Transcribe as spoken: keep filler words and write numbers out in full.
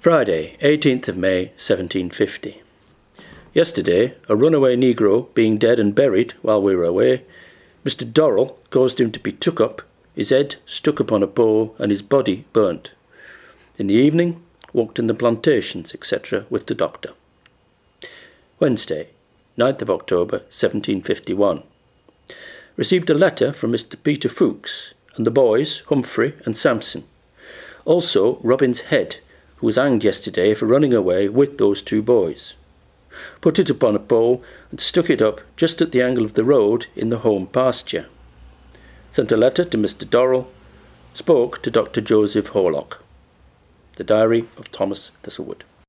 Friday, eighteenth of May, seventeen fifty. Yesterday, a runaway negro being dead and buried while we were away, Mister Dorrell caused him to be took up, his head stuck upon a pole and his body burnt. In the evening, walked in the plantations, et cetera with the doctor. Wednesday, ninth of October, seventeen fifty-one. Received a letter from Mister Peter Fuchs and the boys, Humphrey and Samson. Also, Robin's Head, who was hanged yesterday for running away with those two boys. Put it upon a pole and stuck it up just at the angle of the road in the home pasture. Sent a letter to Mister Dorrell. Spoke to Doctor Joseph Horlock. The Diary of Thomas Thistlewood.